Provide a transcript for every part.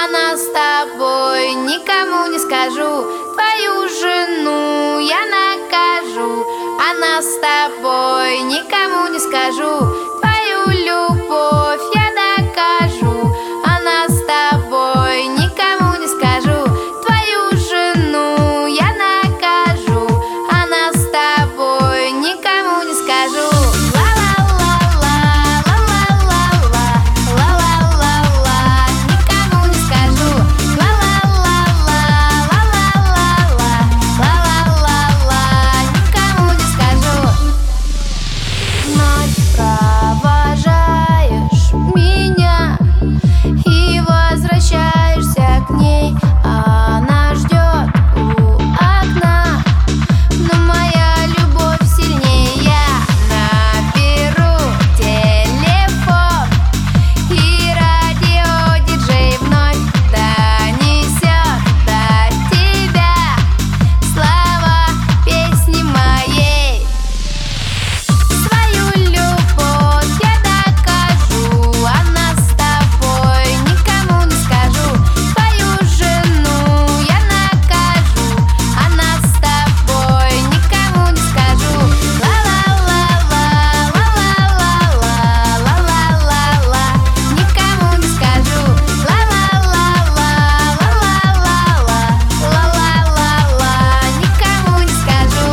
А нас с тобой никому не скажу. Твою жену я накажу. А нас с тобой никому не скажу. Твою любовь я докажу. А нас с тобой никому не скажу. Твою жену я накажу. А нас с тобой никому не скажу. Провожаешь меня и возвращаешься к ней. Она ждет у окна, но моя любовь сильнее. Я наберу телефон, и радиодиджей вновь донесет до тебя слова песни моей. Свою любовь я докажу. А нас с тобой никому не скажу. Твою жену я накажу. А нас с тобой никому не скажу. Ла-ла-ла-ла, ла-ла-ла-ла, ла-ла-ла-ла, никому не скажу. Ла-ла-ла-ла, ла-ла-ла-ла, ла-ла-ла-ла, никому не скажу.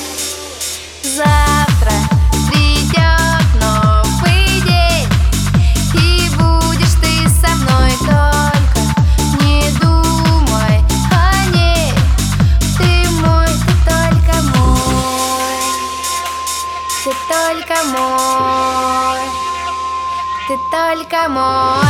Завтра придет новый день, и будешь ты со мной. Только не думай о ней. Ты мой, ты только мой. Ты только мой. Ты только мой.